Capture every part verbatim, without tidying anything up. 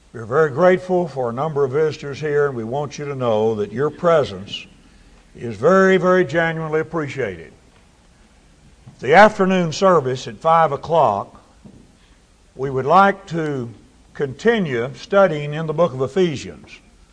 We're very grateful for a number of visitors here, and we want you to know that your presence is very, very genuinely appreciated. The afternoon service at five o'clock, we would like to continue studying in the book of Ephesians.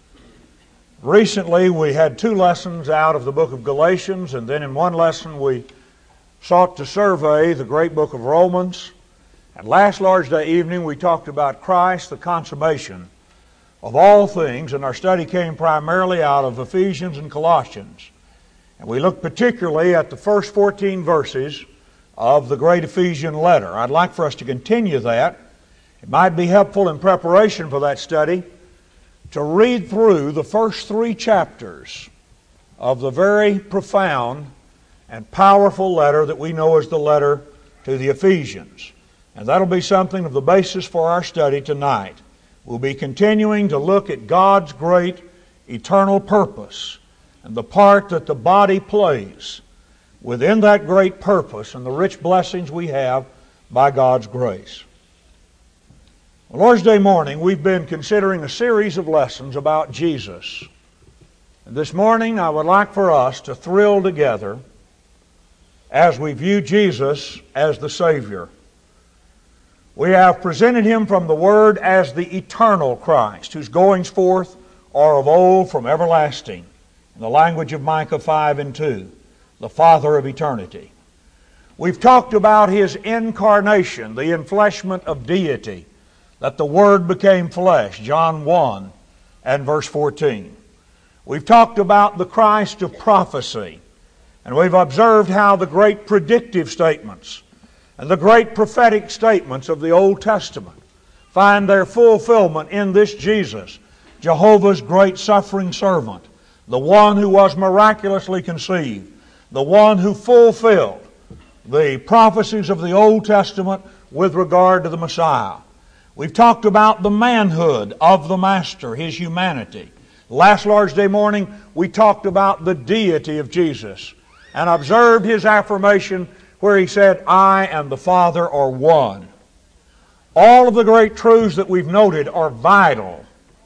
Recently, we had two lessons out of the book of Galatians, and then in one lesson we sought to survey the great book of Romans. And last Lord's Day evening, we talked about Christ, the consummation of all things, and our study came primarily out of Ephesians and Colossians. And we looked particularly at the first fourteen verses of the great Ephesian letter. I'd like for us to continue that. It might be helpful in preparation for that study to read through the first three chapters of the very profound and powerful letter that we know as the letter to the Ephesians. And that'll be something of the basis for our study tonight. We'll be continuing to look at God's great eternal purpose and the part that the body plays within that great purpose and the rich blessings we have by God's grace. On Lord's Day morning, we've been considering a series of lessons about Jesus. And this morning, I would like for us to thrill together as we view Jesus as the Savior. We have presented Him from the Word as the eternal Christ, whose goings forth are of old from everlasting, in the language of Micah five and two, the Father of eternity. We've talked about His incarnation, the enfleshment of deity, that the Word became flesh, John one and verse fourteen. We've talked about the Christ of prophecy, and we've observed how the great predictive statements and the great prophetic statements of the Old Testament find their fulfillment in this Jesus, Jehovah's great suffering servant, the one who was miraculously conceived, the one who fulfilled the prophecies of the Old Testament with regard to the Messiah. We've talked about the manhood of the Master, His humanity. Last Lord's Day morning, we talked about the deity of Jesus and observed His affirmation where He said, I and the Father are one. All of the great truths that we've noted are vital,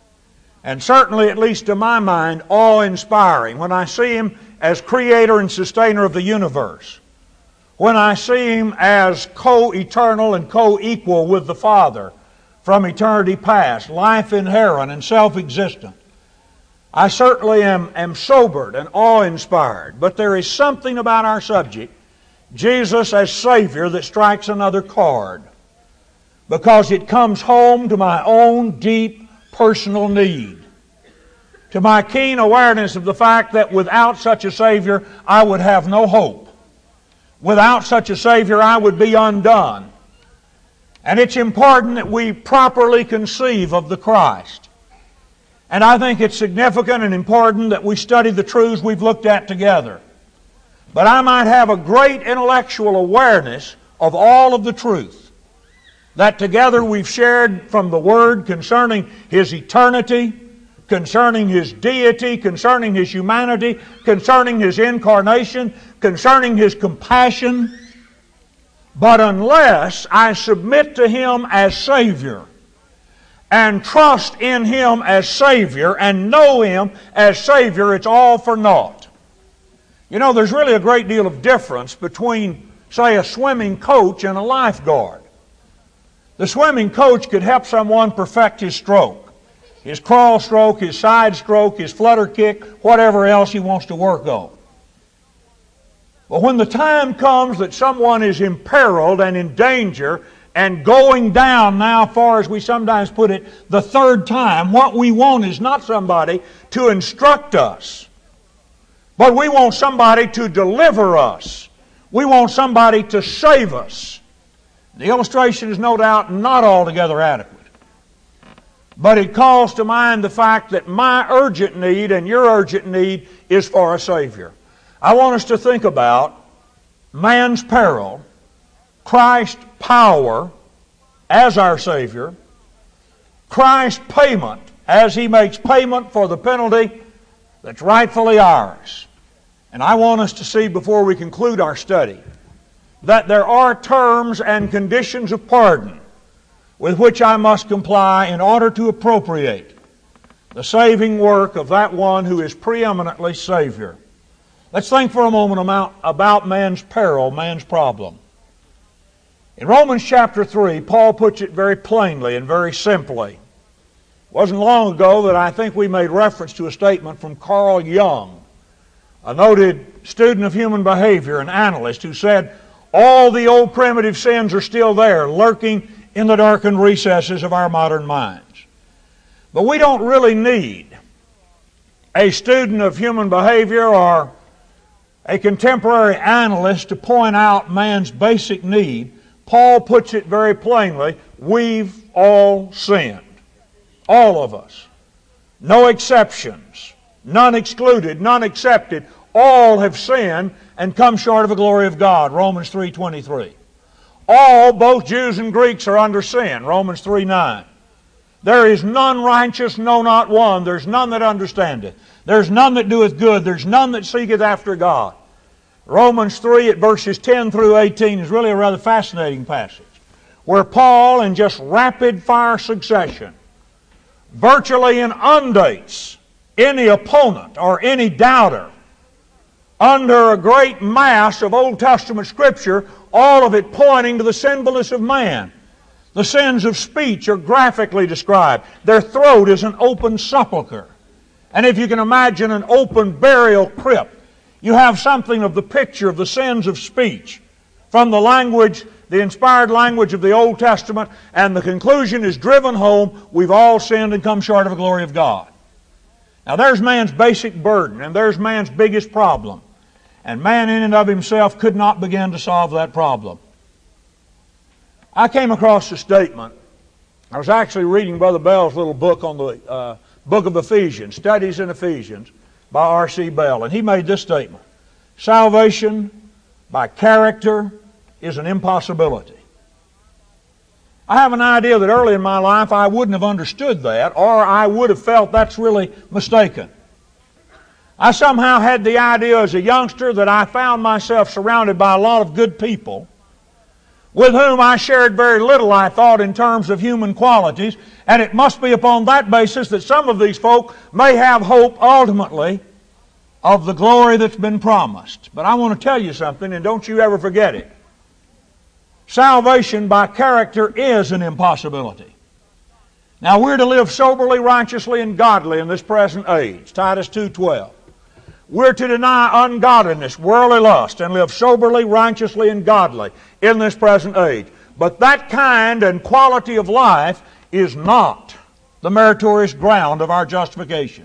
and certainly, at least to my mind, awe-inspiring. When I see Him as Creator and Sustainer of the universe, when I see Him as co-eternal and co-equal with the Father from eternity past, life inherent and self-existent, I certainly am, am sobered and awe-inspired. But there is something about our subject, Jesus as Savior, that strikes another chord, because it comes home to my own deep personal need, to my keen awareness of the fact that without such a Savior I would have no hope. Without such a Savior I would be undone. And it's important that we properly conceive of the Christ. And I think it's significant and important that we study the truths we've looked at together. But I might have a great intellectual awareness of all of the truth that together we've shared from the Word concerning His eternity, concerning His deity, concerning His humanity, concerning His incarnation, concerning His compassion. But unless I submit to Him as Savior and trust in Him as Savior and know Him as Savior, it's all for naught. You know, there's really a great deal of difference between, say, a swimming coach and a lifeguard. The swimming coach could help someone perfect his stroke, his crawl stroke, his side stroke, his flutter kick, whatever else he wants to work on. But when the time comes that someone is imperiled and in danger and going down now, far as we sometimes put it, the third time, what we want is not somebody to instruct us, but we want somebody to deliver us. We want somebody to save us. The illustration is no doubt not altogether adequate, but it calls to mind the fact that my urgent need and your urgent need is for a Savior. I want us to think about man's peril, Christ's power as our Savior, Christ's payment as He makes payment for the penalty that's rightfully ours. And I want us to see before we conclude our study that there are terms and conditions of pardon with which I must comply in order to appropriate the saving work of that one who is preeminently Savior. Let's think for a moment about man's peril, man's problem. In Romans chapter three, Paul puts it very plainly and very simply. It wasn't long ago that I think we made reference to a statement from Carl Jung, a noted student of human behavior and analyst, who said, all the old primitive sins are still there, lurking in the darkened recesses of our modern minds. But we don't really need a student of human behavior or a contemporary analyst to point out man's basic need. Paul puts it very plainly, we've all sinned. All of us. No exceptions. None excluded, none accepted. All have sinned and come short of the glory of God. Romans three twenty-three. All, both Jews and Greeks, are under sin. Romans three nine. There is none righteous, no, not one. There's none that understandeth. There's none that doeth good. There's none that seeketh after God. Romans three at verses ten through eighteen is really a rather fascinating passage, where Paul, in just rapid-fire succession, virtually inundates any opponent or any doubter under a great mass of Old Testament Scripture, all of it pointing to the sinfulness of man. The sins of speech are graphically described. Their throat is an open sepulcher. And if you can imagine an open burial crypt, you have something of the picture of the sins of speech from the language, the inspired language of the Old Testament, and the conclusion is driven home, we've all sinned and come short of the glory of God. Now there's man's basic burden, and there's man's biggest problem. And man in and of himself could not begin to solve that problem. I came across a statement. I was actually reading Brother Bell's little book on the uh, book of Ephesians, Studies in Ephesians, by R C Bell. And he made this statement: salvation by character is an impossibility. I have an idea that early in my life I wouldn't have understood that, or I would have felt that's really mistaken. I somehow had the idea as a youngster that I found myself surrounded by a lot of good people with whom I shared very little, I thought, in terms of human qualities, and it must be upon that basis that some of these folk may have hope ultimately of the glory that's been promised. But I want to tell you something, and don't you ever forget it. Salvation by character is an impossibility. Now we're to live soberly, righteously, and godly in this present age. Titus two twelve. We're to deny ungodliness, worldly lust, and live soberly, righteously, and godly in this present age. But that kind and quality of life is not the meritorious ground of our justification.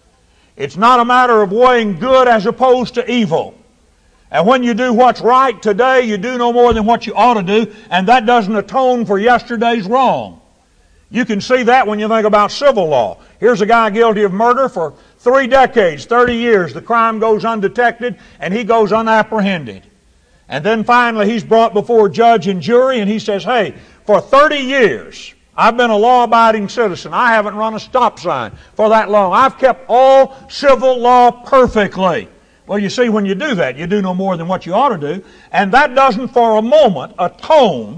It's not a matter of weighing good as opposed to evil. And when you do what's right today, you do no more than what you ought to do, and that doesn't atone for yesterday's wrong. You can see that when you think about civil law. Here's a guy guilty of murder for three decades, thirty years. The crime goes undetected, and he goes unapprehended. And then finally he's brought before judge and jury, and he says, hey, for thirty years, I've been a law-abiding citizen. I haven't run a stop sign for that long. I've kept all civil law perfectly. Well, you see, when you do that, you do no more than what you ought to do, and that doesn't for a moment atone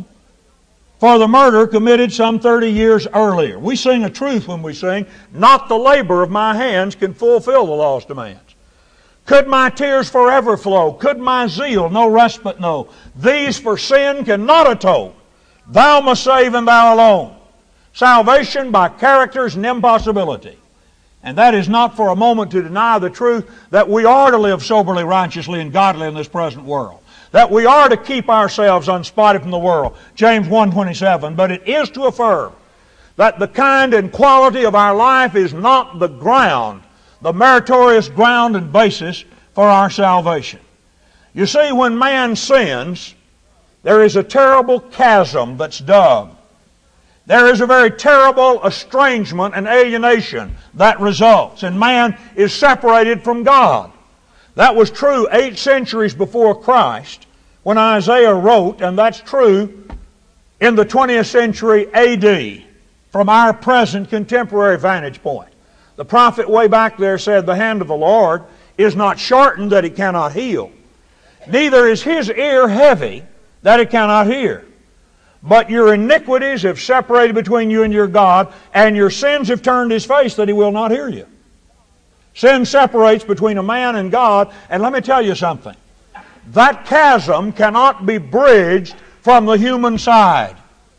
for the murder committed some thirty years earlier. We sing a truth when we sing, not the labor of my hands can fulfill the law's demands. Could my tears forever flow? Could my zeal no respite know? These for sin cannot atone. Thou must save and thou alone. Salvation by character is an impossibility. And that is not for a moment to deny the truth that we are to live soberly, righteously, and godly in this present world. That we are to keep ourselves unspotted from the world. James one twenty-seven. But it is to affirm that the kind and quality of our life is not the ground, the meritorious ground and basis for our salvation. You see, when man sins, there is a terrible chasm that's dug. There is a very terrible estrangement and alienation that results, and man is separated from God. That was true eight centuries before Christ when Isaiah wrote, and that's true in the twentieth century A D from our present contemporary vantage point. The prophet way back there said, the hand of the Lord is not shortened that it cannot heal, neither is His ear heavy that it cannot hear. But your iniquities have separated between you and your God, and your sins have turned His face that He will not hear you. Sin separates between a man and God, and let me tell you something. That chasm cannot be bridged from the human side.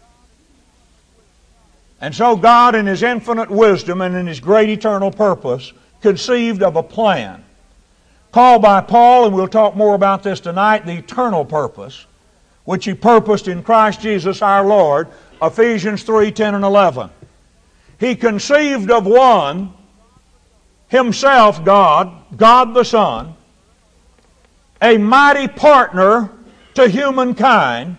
And so God, in His infinite wisdom and in His great eternal purpose, conceived of a plan, called by Paul, and we'll talk more about this tonight, the eternal purpose, which He purposed in Christ Jesus our Lord, Ephesians three, ten and eleven. He conceived of one, Himself God, God the Son, a mighty partner to humankind,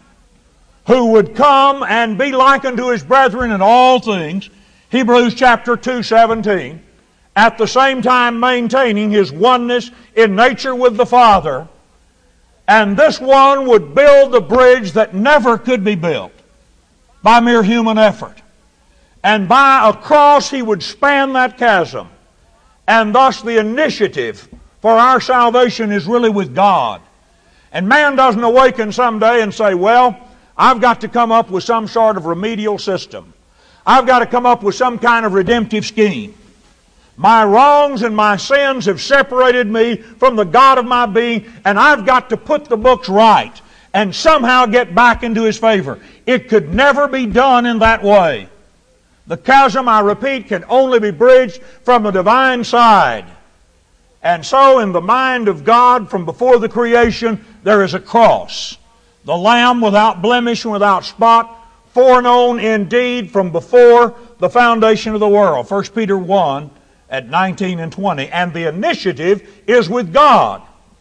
who would come and be like unto His brethren in all things, Hebrews chapter two, seventeen, at the same time maintaining His oneness in nature with the Father. And this one would build the bridge that never could be built by mere human effort. And by a cross He would span that chasm. And thus the initiative for our salvation is really with God. And man doesn't awaken someday and say, well, I've got to come up with some sort of remedial system. I've got to come up with some kind of redemptive scheme. My wrongs and my sins have separated me from the God of my being, and I've got to put the books right and somehow get back into His favor. It could never be done in that way. The chasm, I repeat, can only be bridged from the divine side. And so in the mind of God from before the creation, there is a cross. The Lamb without blemish and without spot, foreknown indeed from before the foundation of the world. First Peter one at nineteen and twenty. And the initiative is with God.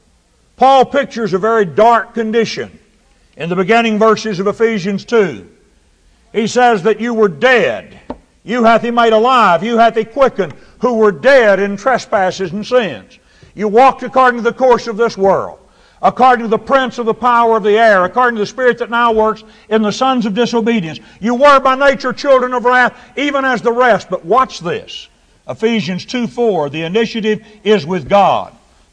Paul pictures a very dark condition in the beginning verses of Ephesians two. He says that you were dead. You hath He made alive. You hath He quickened, who were dead in trespasses and sins. You walked according to the course of this world, according to the prince of the power of the air, according to the spirit that now works in the sons of disobedience. You were by nature children of wrath, even as the rest. But watch this. Ephesians two four, the initiative is with God.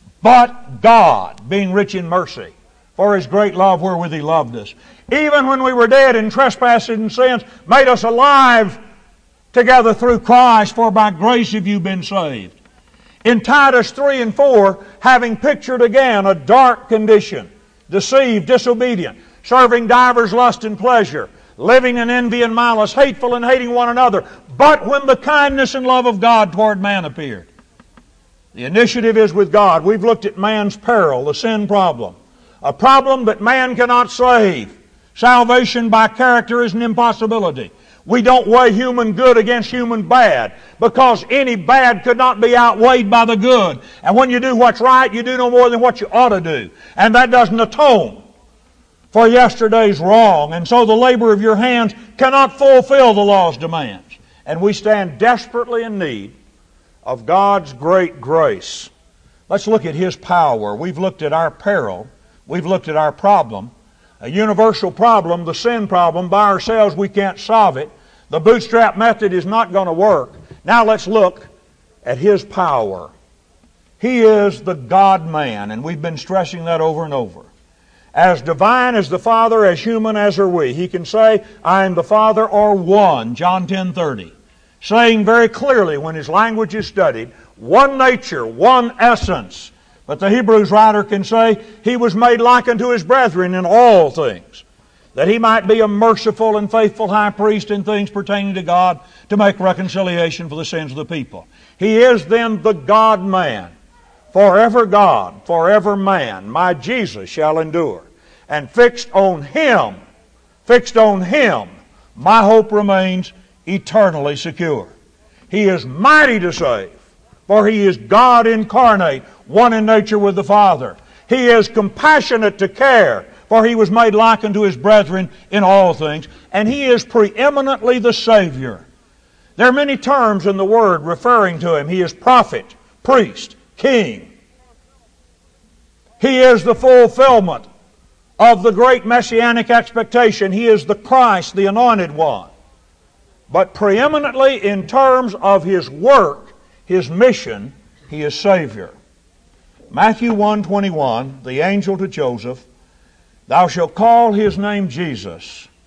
But God, being rich in mercy, for His great love wherewith He loved us, even when we were dead in trespasses and sins, made us alive together through Christ, for by grace have you been saved. In Titus three and four, having pictured again a dark condition, deceived, disobedient, serving divers lust and pleasure, living in envy and malice, hateful and hating one another. But when the kindness and love of God toward man appeared. The initiative is with God. We've looked at man's peril, the sin problem. A problem that man cannot save. Salvation by character is an impossibility. We don't weigh human good against human bad, because any bad could not be outweighed by the good. And when you do what's right, you do no more than what you ought to do. And that doesn't atone for yesterday's wrong. And so the labor of your hands cannot fulfill the law's demands. And we stand desperately in need of God's great grace. Let's look at His power. We've looked at our peril. We've looked at our problem. A universal problem, the sin problem. By ourselves we can't solve it. The bootstrap method is not going to work. Now let's look at His power. He is the God-man, and we've been stressing that over and over. As divine as the Father, as human as are we. He can say, I am the Father, or one, John ten thirty. Saying very clearly when His language is studied, one nature, one essence. But the Hebrews writer can say, He was made like unto His brethren in all things, that He might be a merciful and faithful high priest in things pertaining to God, to make reconciliation for the sins of the people. He is then the God-man, forever God, forever man. My Jesus shall endure. And fixed on Him, fixed on Him, my hope remains eternally secure. He is mighty to save, for He is God incarnate, one in nature with the Father. He is compassionate to care, for He was made like unto His brethren in all things. And He is preeminently the Savior. There are many terms in the Word referring to Him. He is prophet, priest, king. He is the fulfillment of the great messianic expectation. He is the Christ, the Anointed One. But preeminently in terms of His work, His mission, He is Savior. Matthew one twenty-one, the angel to Joseph, Thou shalt call His name Jesus,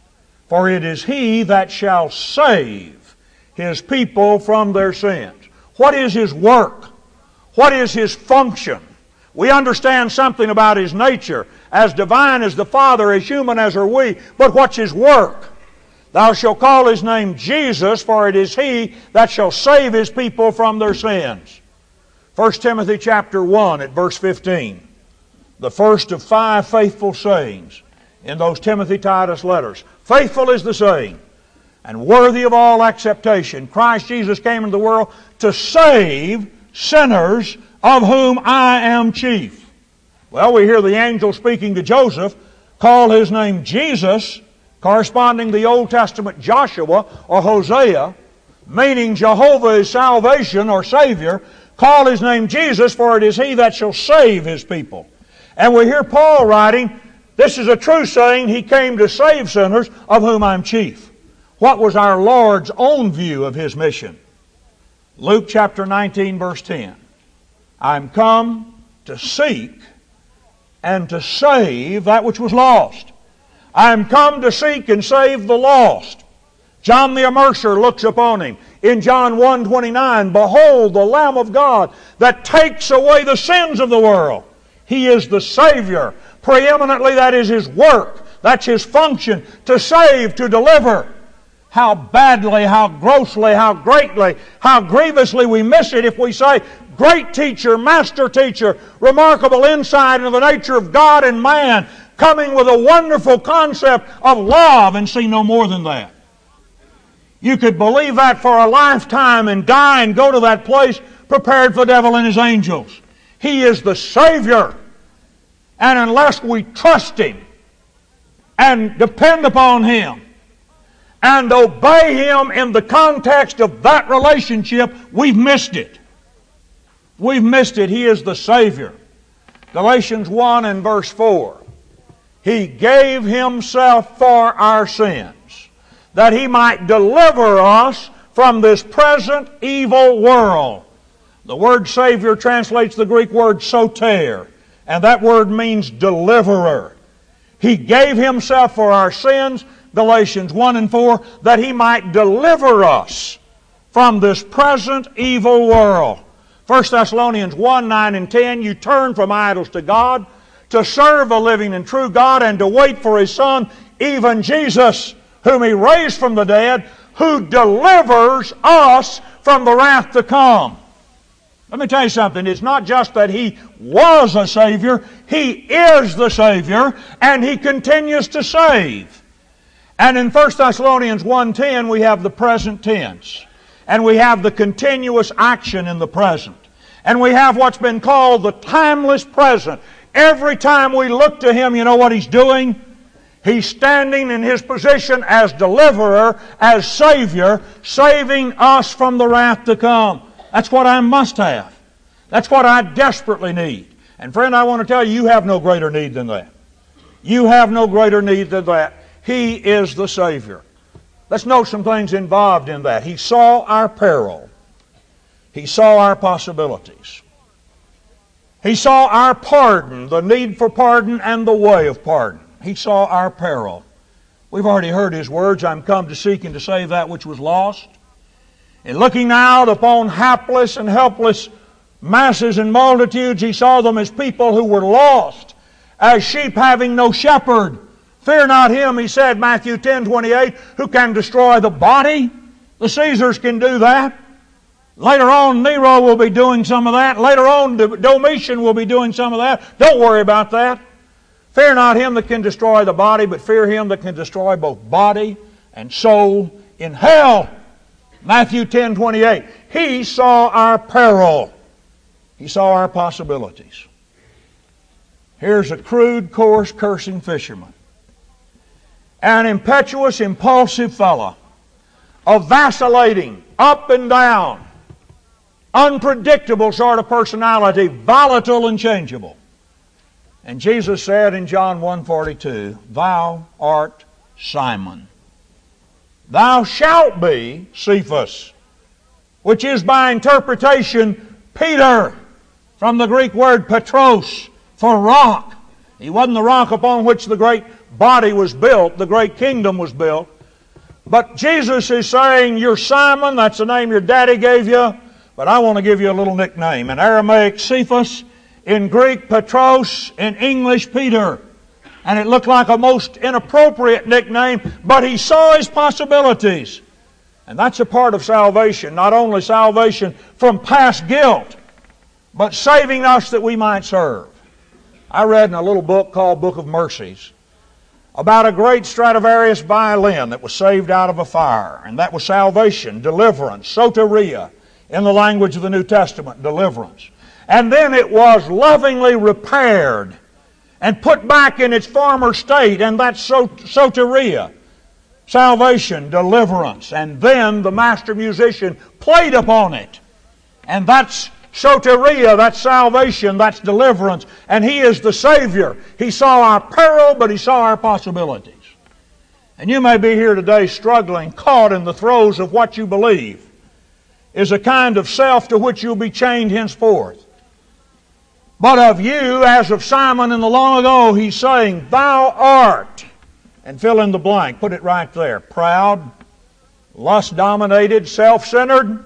For it is He that shall save His people from their sins. What is His work? What is His function? We understand something about His nature. As divine as the Father, as human as are we. But what's His work? Thou shalt call His name Jesus, for it is He that shall save His people from their sins. First Timothy chapter one at verse fifteen. The first of five faithful sayings in those Timothy Titus letters. Faithful is the saying, and worthy of all acceptation. Christ Jesus came into the world to save sinners, of whom I am chief. Well, we hear the angel speaking to Joseph call his name Jesus, corresponding to the Old Testament Joshua or Hosea, meaning Jehovah is salvation or Savior. Call His name Jesus, for it is He that shall save His people. And we hear Paul writing, this is a true saying, He came to save sinners, of whom I'm chief. What was our Lord's own view of His mission? Luke chapter nineteen, verse ten. I'm come to seek and to save that which was lost. I'm come to seek and save the lost. John the Immerser looks upon Him. In John one twenty-nine, behold the Lamb of God that takes away the sins of the world. He is the Savior. Preeminently, that is His work. That's His function, to save, to deliver. How badly, how grossly, how greatly, how grievously we miss it if we say, great teacher, master teacher, remarkable insight into the nature of God and man, coming with a wonderful concept of love, and see no more than that. You could believe that for a lifetime and die and go to that place prepared for the devil and his angels. He is the Savior. And unless we trust Him and depend upon Him and obey Him in the context of that relationship, we've missed it. We've missed it. He is the Savior. Galatians one and verse four. He gave Himself for our sins, that He might deliver us from this present evil world. The word Savior translates the Greek word soter, and that word means deliverer. He gave Himself for our sins, Galatians one and four, that He might deliver us from this present evil world. First Thessalonians one, nine and ten, you turn from idols to God, to serve a living and true God, and to wait for His Son, even Jesus, whom He raised from the dead, who delivers us from the wrath to come. Let me tell you something. It's not just that He was a Savior. He is the Savior, and He continues to save. And in First Thessalonians one ten, we have the present tense. And we have the continuous action in the present. And we have what's been called the timeless present. Every time we look to Him, you know what He's doing? He's standing in His position as deliverer, as Savior, saving us from the wrath to come. That's what I must have. That's what I desperately need. And friend, I want to tell you, you have no greater need than that. You have no greater need than that. He is the Savior. Let's note some things involved in that. He saw our peril. He saw our possibilities. He saw our pardon, the need for pardon and the way of pardon. He saw our peril. We've already heard His words, I'm come to seek and to save that which was lost. And looking out upon hapless and helpless masses and multitudes, He saw them as people who were lost, as sheep having no shepherd. Fear not him, He said, Matthew ten twenty-eight, who can destroy the body. The Caesars can do that. Later on, Nero will be doing some of that. Later on, Domitian will be doing some of that. Don't worry about that. Fear not him that can destroy the body, but fear Him that can destroy both body and soul in hell. Matthew ten twenty-eight. He saw our peril. He saw our possibilities. Here's a crude, coarse, cursing fisherman. An impetuous, impulsive fellow. A vacillating, up and down, unpredictable sort of personality, volatile and changeable. And Jesus said in John one forty-two, Thou art Simon. Thou shalt be Cephas, which is by interpretation Peter, from the Greek word Petros, for rock. He wasn't the rock upon which the great body was built, the great kingdom was built. But Jesus is saying, you're Simon, that's the name your daddy gave you, but I want to give you a little nickname. In Aramaic, Cephas. In Greek, Petros. In English, Peter. And it looked like a most inappropriate nickname, but he saw his possibilities. And that's a part of salvation. Not only salvation from past guilt, but saving us that we might serve. I read in a little book called Book of Mercies about a great Stradivarius violin that was saved out of a fire. And that was salvation, deliverance, soteria, in the language of the New Testament, deliverance. And then it was lovingly repaired and put back in its former state, and that's soteria, salvation, deliverance. And then the master musician played upon it. And that's soteria, that's salvation, that's deliverance. And He is the Savior. He saw our peril, but He saw our possibilities. And you may be here today struggling, caught in the throes of what you believe is a kind of self to which you'll be chained henceforth. But of you, as of Simon in the long ago, He's saying, thou art, and fill in the blank, put it right there, proud, lust-dominated, self-centered,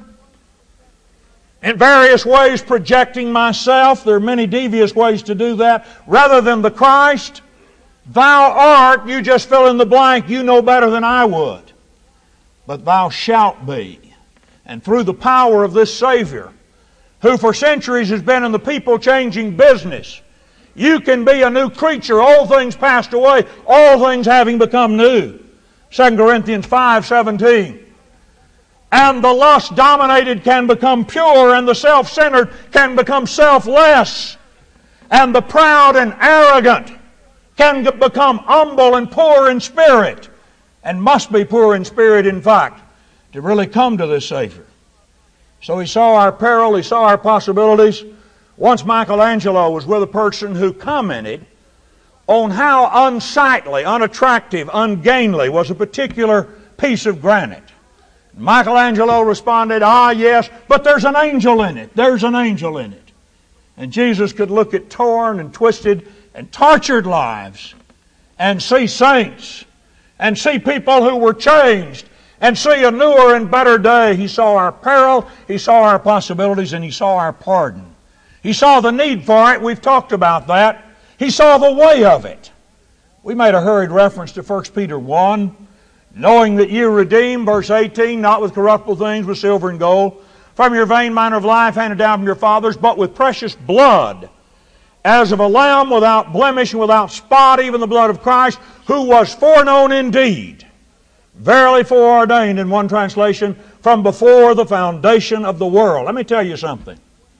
in various ways projecting myself. There are many devious ways to do that. Rather than the Christ, thou art, you just fill in the blank, you know better than I would. But thou shalt be. And through the power of this Savior, who for centuries has been in the people-changing business, you can be a new creature. All things passed away, all things having become new. Second Corinthians five seventeen. And the lust-dominated can become pure, and the self-centered can become selfless. And the proud and arrogant can become humble and poor in spirit, and must be poor in spirit, in fact, to really come to this Savior. So He saw our peril, He saw our possibilities. Once Michelangelo was with a person who commented on how unsightly, unattractive, ungainly was a particular piece of granite. Michelangelo responded, ah, yes, but there's an angel in it. There's an angel in it. And Jesus could look at torn and twisted and tortured lives and see saints and see people who were changed and see a newer and better day. He saw our peril, He saw our possibilities, and He saw our pardon. He saw the need for it. We've talked about that. He saw the way of it. We made a hurried reference to First Peter one. Knowing that you redeem, verse eighteen, not with corruptible things, with silver and gold, from your vain manner of life handed down from your fathers, but with precious blood, as of a lamb without blemish and without spot, even the blood of Christ, who was foreknown indeed, verily foreordained, in one translation, from before the foundation of the world. Let me tell you something.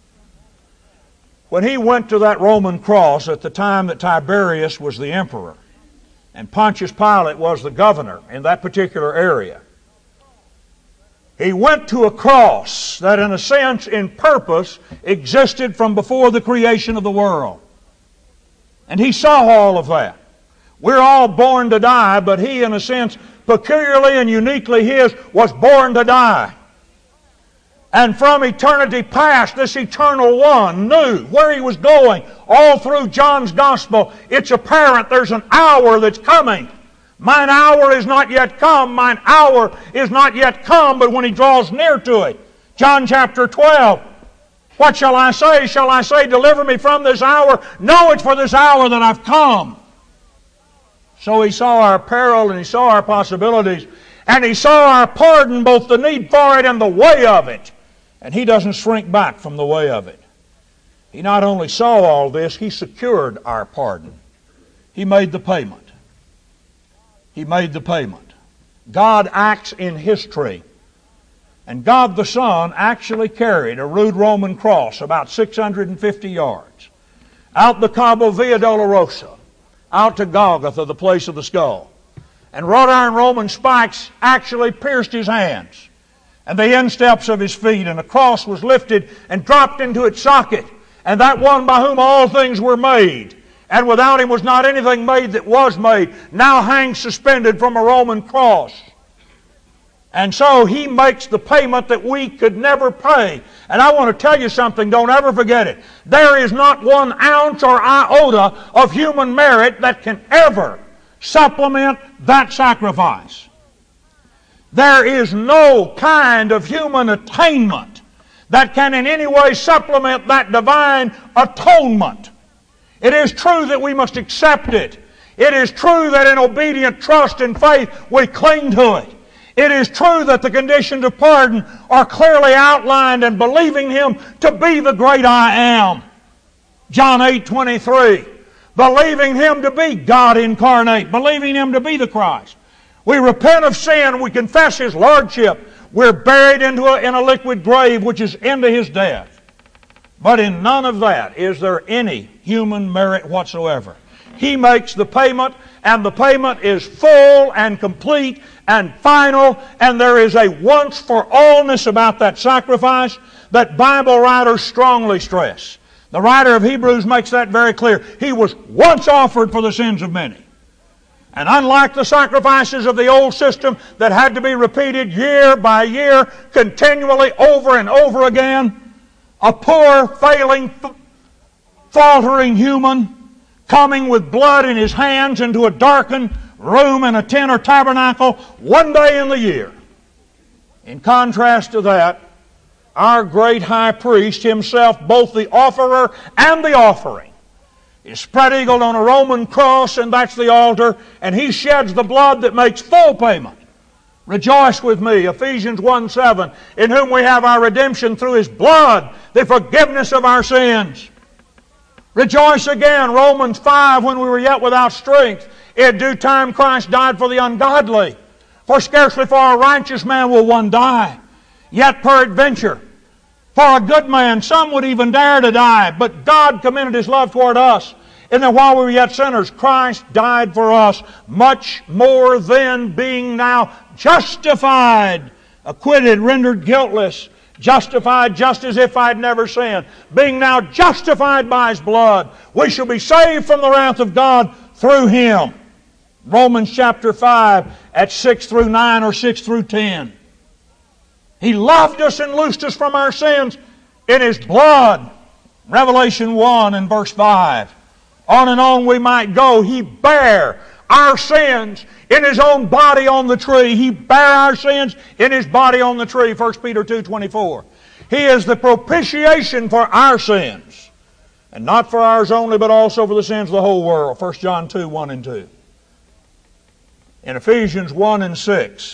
When He went to that Roman cross at the time that Tiberius was the emperor, and Pontius Pilate was the governor in that particular area, He went to a cross that in a sense, in purpose, existed from before the creation of the world. And He saw all of that. We're all born to die, but He, in a sense, peculiarly and uniquely His, was born to die. And from eternity past, this eternal one knew where He was going. All through John's Gospel, it's apparent there's an hour that's coming. Mine hour is not yet come. Mine hour is not yet come, but when He draws near to it. John chapter twelve. What shall I say? Shall I say, deliver me from this hour? No, it's for this hour that I've come. So He saw our peril and He saw our possibilities. And He saw our pardon, both the need for it and the way of it. And He doesn't shrink back from the way of it. He not only saw all this, He secured our pardon. He made the payment. He made the payment. God acts in history. And God the Son actually carried a rude Roman cross about six hundred fifty yards out the Cabo Via Dolorosa, out to Golgotha, the place of the skull. And wrought iron Roman spikes actually pierced His hands and the insteps of His feet, and the cross was lifted and dropped into its socket. And that one by whom all things were made, and without Him was not anything made that was made, now hangs suspended from a Roman cross. And so He makes the payment that we could never pay. And I want to tell you something, don't ever forget it. There is not one ounce or iota of human merit that can ever supplement that sacrifice. There is no kind of human attainment that can in any way supplement that divine atonement. It is true that we must accept it. It is true that in obedient trust and faith we cling to it. It is true that the conditions of pardon are clearly outlined and believing Him to be the great I am. John eight twenty-three. Believing Him to be God incarnate. Believing Him to be the Christ. We repent of sin. We confess His Lordship. We're buried into a, in a liquid grave which is into His death. But in none of that is there any human merit whatsoever. He makes the payment, and the payment is full and complete and final, and there is a once-for-allness about that sacrifice that Bible writers strongly stress. The writer of Hebrews makes that very clear. He was once offered for the sins of many. And unlike the sacrifices of the old system that had to be repeated year by year, continually over and over again, a poor, failing, faltering human coming with blood in his hands into a darkened room in a tent or tabernacle one day in the year. In contrast to that, our great high priest himself, both the offerer and the offering, is spread-eagled on a Roman cross, and that's the altar, and he sheds the blood that makes full payment. Rejoice with me, Ephesians one seven, in whom we have our redemption through His blood, the forgiveness of our sins. Rejoice again, Romans five, when we were yet without strength. In due time Christ died for the ungodly. For scarcely for a righteous man will one die. Yet peradventure, for a good man, some would even dare to die. But God commended His love toward us, and that while we were yet sinners, Christ died for us. Much more then, being now justified, acquitted, rendered guiltless, justified just as if I'd never sinned, being now justified by His blood, we shall be saved from the wrath of God through Him. Romans chapter five at six through nine or six through ten. He loved us and loosed us from our sins in His blood. Revelation one and verse five. On and on we might go. He bare our sins in His own body on the tree. He bare our sins in His body on the tree. First Peter two twenty-four. He is the propitiation for our sins. And not for ours only, but also for the sins of the whole world. First John two, one and two. In Ephesians one and six,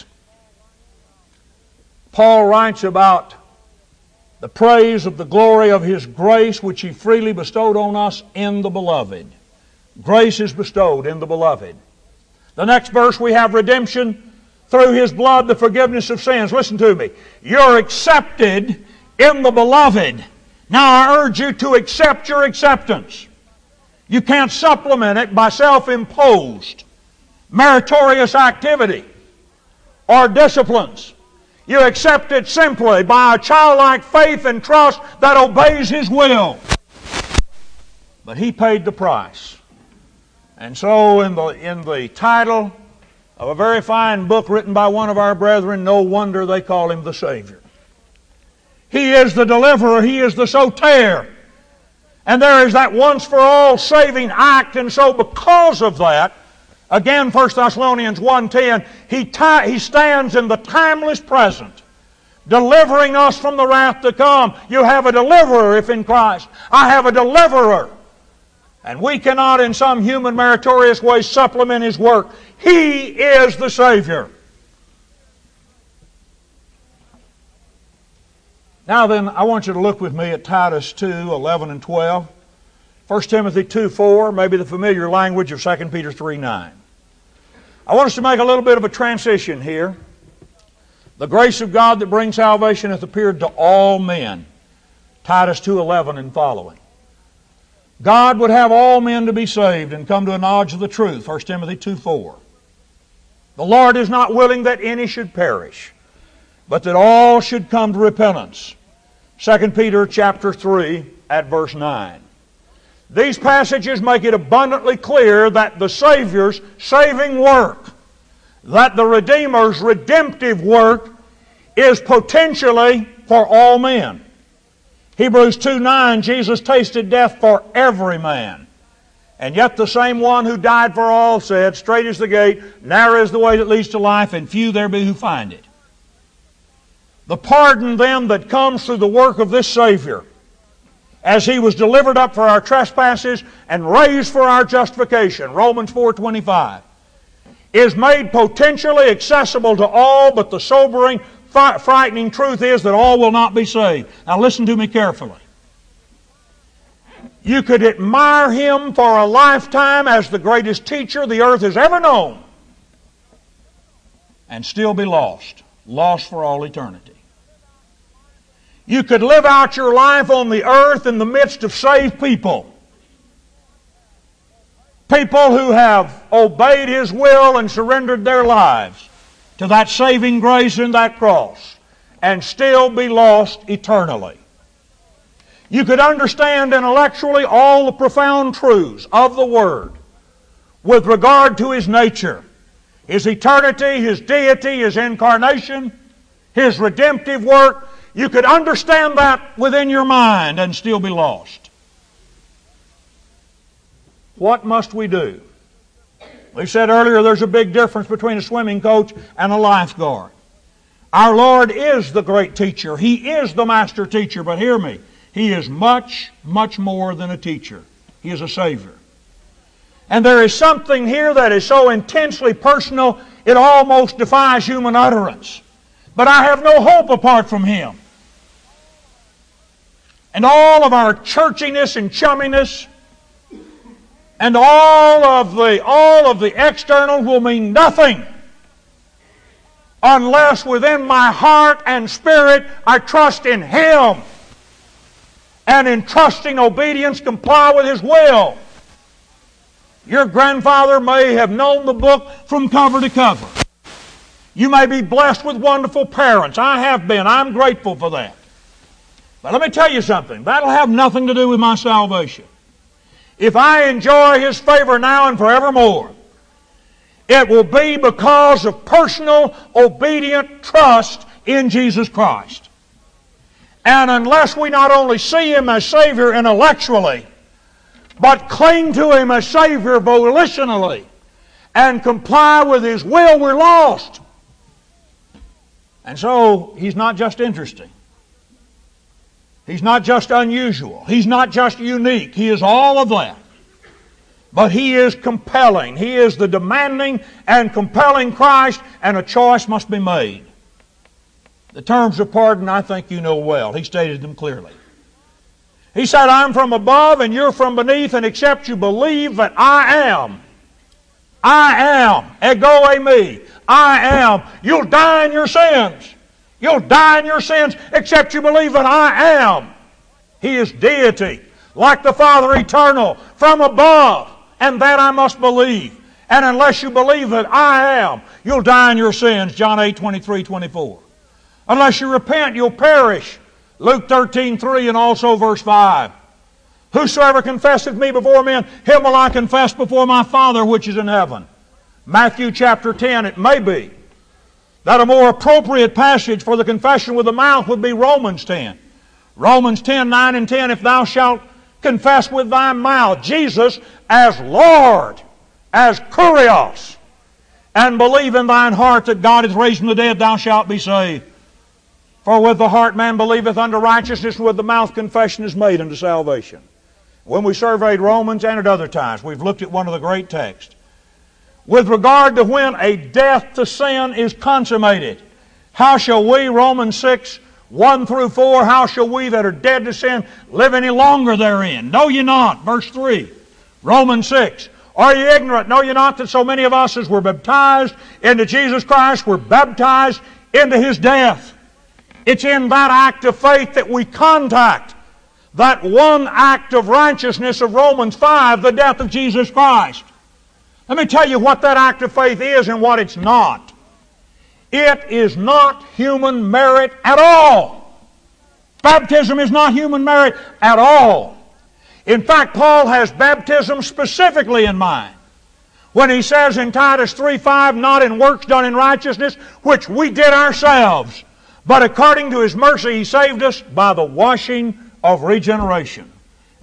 Paul writes about the praise of the glory of His grace which He freely bestowed on us in the Beloved. Grace is bestowed in the Beloved. The next verse we have redemption through His blood, the forgiveness of sins. Listen to me. You're accepted in the Beloved. Now I urge you to accept your acceptance. You can't supplement it by self-imposed, meritorious activity or disciplines. You accept it simply by a childlike faith and trust that obeys His will. But He paid the price. And so in the, in the title of a very fine book written by one of our brethren, no wonder they call Him the Savior. He is the deliverer. He is the soter. And there is that once-for-all saving act. And so because of that, again, First Thessalonians one ten, he, ti- he stands in the timeless present, delivering us from the wrath to come. You have a deliverer if in Christ. I have a deliverer. And we cannot in some human meritorious way supplement His work. He is the Savior. Now then, I want you to look with me at Titus two, eleven and twelve. First Timothy two, four, maybe the familiar language of Second Peter three, nine. I want us to make a little bit of a transition here. The grace of God that brings salvation hath appeared to all men. Titus two, eleven and following. God would have all men to be saved and come to a knowledge of the truth. First Timothy two, four. The Lord is not willing that any should perish, but that all should come to repentance. Second Peter chapter three at verse nine. These passages make it abundantly clear that the Savior's saving work, that the Redeemer's redemptive work, is potentially for all men. Hebrews two nine, Jesus tasted death for every man. And yet the same one who died for all said, "Straight is the gate, narrow is the way that leads to life, and few there be who find it." The pardon then that comes through the work of this Savior, as He was delivered up for our trespasses and raised for our justification, Romans four twenty-five, is made potentially accessible to all, but the sobering, frightening truth is that all will not be saved. Now listen to me carefully. You could admire Him for a lifetime as the greatest teacher the earth has ever known and still be lost, lost for all eternity. You could live out your life on the earth in the midst of saved people. People who have obeyed His will and surrendered their lives to that saving grace in that cross and still be lost eternally. You could understand intellectually all the profound truths of the Word with regard to His nature, His eternity, His deity, His incarnation, His redemptive work. You could understand that within your mind and still be lost. What must we do? We said earlier there's a big difference between a swimming coach and a lifeguard. Our Lord is the great teacher. He is the master teacher, but hear me. He is much, much more than a teacher. He is a Savior. And there is something here that is so intensely personal, it almost defies human utterance. But I have no hope apart from Him. And all of our churchiness and chumminess and all of the, all of the external will mean nothing unless within my heart and spirit I trust in Him. And in trusting obedience, comply with His will. Your grandfather may have known the book from cover to cover. You may be blessed with wonderful parents. I have been. I'm grateful for that. But let me tell you something. That'll have nothing to do with my salvation. If I enjoy His favor now and forevermore, it will be because of personal, obedient trust in Jesus Christ. And unless we not only see Him as Savior intellectually, but cling to Him as Savior volitionally, and comply with His will, we're lost. And so, He's not just interesting. He's not just unusual. He's not just unique. He is all of that. But He is compelling. He is the demanding and compelling Christ, and a choice must be made. The terms of pardon, I think you know well. He stated them clearly. He said, "I'm from above and you're from beneath, and except you believe that I am, I am, ego eimi, I am, you'll die in your sins. You'll die in your sins except you believe that I am." He is deity, like the Father eternal, from above, and that I must believe. And unless you believe that I am, you'll die in your sins, John eight twenty-three twenty-four. Unless you repent, you'll perish. Luke thirteen three and also verse five. "Whosoever confesseth me before men, him will I confess before my Father which is in heaven." Matthew chapter ten, it may be that a more appropriate passage for the confession with the mouth would be Romans ten. Romans ten, nine and ten, "If thou shalt confess with thy mouth Jesus as Lord, as Kurios, and believe in thine heart that God hath raised from the dead, thou shalt be saved. For with the heart man believeth unto righteousness, and with the mouth confession is made unto salvation." When we surveyed Romans and at other times, we've looked at one of the great texts. With regard to when a death to sin is consummated, how shall we, Romans six, one through four, how shall we that are dead to sin live any longer therein? Know ye not, verse three, Romans six, "Are ye ignorant? Know ye not that so many of us as were baptized into Jesus Christ were baptized into His death?" It's in that act of faith that we contact that one act of righteousness of Romans five, the death of Jesus Christ. Let me tell you what that act of faith is and what it's not. It is not human merit at all. Baptism is not human merit at all. In fact, Paul has baptism specifically in mind when he says in Titus three five, "Not in works done in righteousness, which we did ourselves, but according to His mercy He saved us by the washing of regeneration."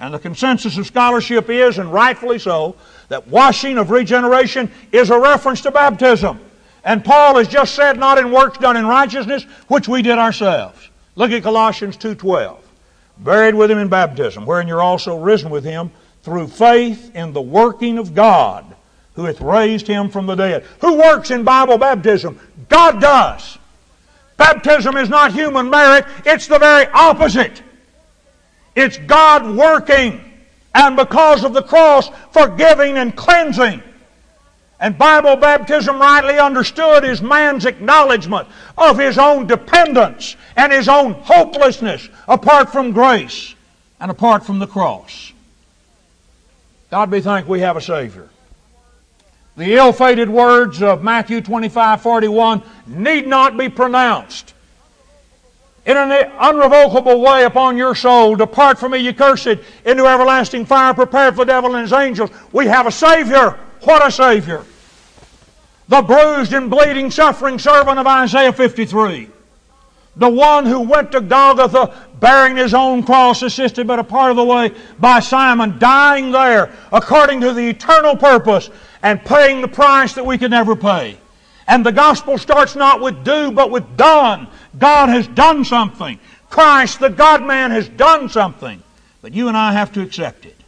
And the consensus of scholarship is, and rightfully so, that washing of regeneration is a reference to baptism. And Paul has just said, not in works done in righteousness, which we did ourselves. Look at Colossians two twelve. Buried with Him in baptism, wherein you're also risen with Him through faith in the working of God, who hath raised Him from the dead. Who works in Bible baptism? God does. Baptism is not human merit, it's the very opposite. It's God working, and because of the cross, forgiving and cleansing. And Bible baptism, rightly understood, is man's acknowledgement of his own dependence and his own hopelessness apart from grace and apart from the cross. God be thanked we have a Savior. The ill-fated words of Matthew twenty-five forty-one need not be pronounced in an unrevocable way upon your soul. Depart from me, ye cursed, into everlasting fire prepared for the devil and his angels. We have a Savior. What a Savior! The bruised and bleeding, suffering servant of Isaiah fifty-three. The one who went to Golgotha bearing His own cross, assisted but a part of the way by Simon, dying there according to the eternal purpose and paying the price that we could never pay. And the gospel starts not with do, but with done. God has done something. Christ, the God-man, has done something. But you and I have to accept it.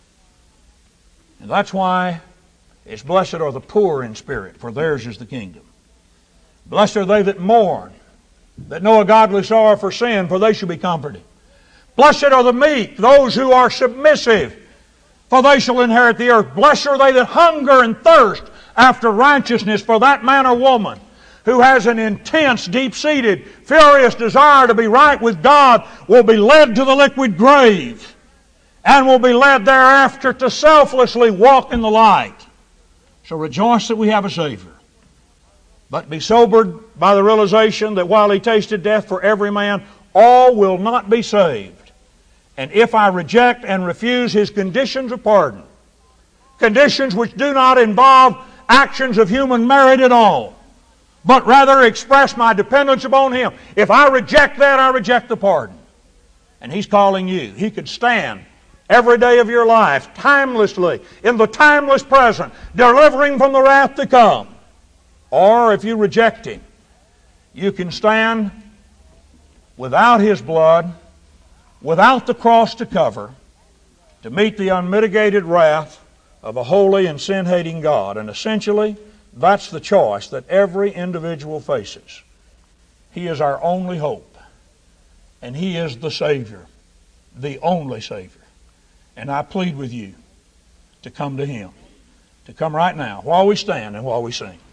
And that's why it's blessed are the poor in spirit, for theirs is the kingdom. Blessed are they that mourn, that know a godly sorrow for sin, for they shall be comforted. Blessed are the meek, those who are submissive, for they shall inherit the earth. Blessed are they that hunger and thirst after righteousness, for that man or woman who has an intense, deep-seated, furious desire to be right with God will be led to the liquid grave and will be led thereafter to selflessly walk in the light. So rejoice that we have a Savior. But be sobered by the realization that while He tasted death for every man, all will not be saved. And if I reject and refuse His conditions of pardon, conditions which do not involve actions of human merit at all, but rather express my dependence upon Him, if I reject that, I reject the pardon. And He's calling you. He could stand every day of your life, timelessly, in the timeless present, delivering from the wrath to come. Or if you reject Him, you can stand without His blood, without the cross to cover, to meet the unmitigated wrath of a holy and sin-hating God. And essentially, that's the choice that every individual faces. He is our only hope. And He is the Savior, the only Savior. And I plead with you to come to Him, to come right now while we stand and while we sing.